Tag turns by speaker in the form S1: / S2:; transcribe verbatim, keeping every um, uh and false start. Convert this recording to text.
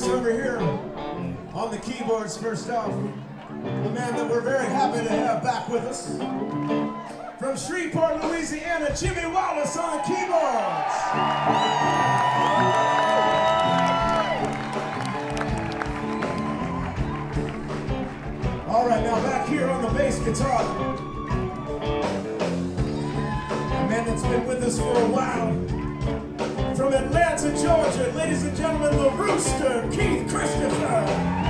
S1: artist over here on the keyboards first off. The man that we're very happy to have back with us. From Shreveport, Louisiana, Jimmy Wallace on the keyboards. All right, now back here on the bass guitar. A man that's been with us for a while. From Atlanta, Georgia, ladies and gentlemen, the Rooster, Keith Christopher.